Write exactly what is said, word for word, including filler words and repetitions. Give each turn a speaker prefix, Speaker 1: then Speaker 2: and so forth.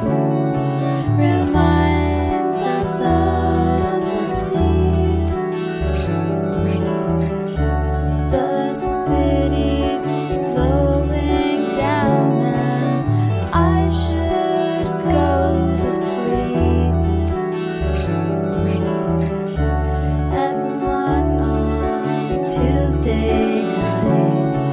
Speaker 1: reminds us of the sea. The city's slowing down and I should go to sleep. At one on Tuesday night,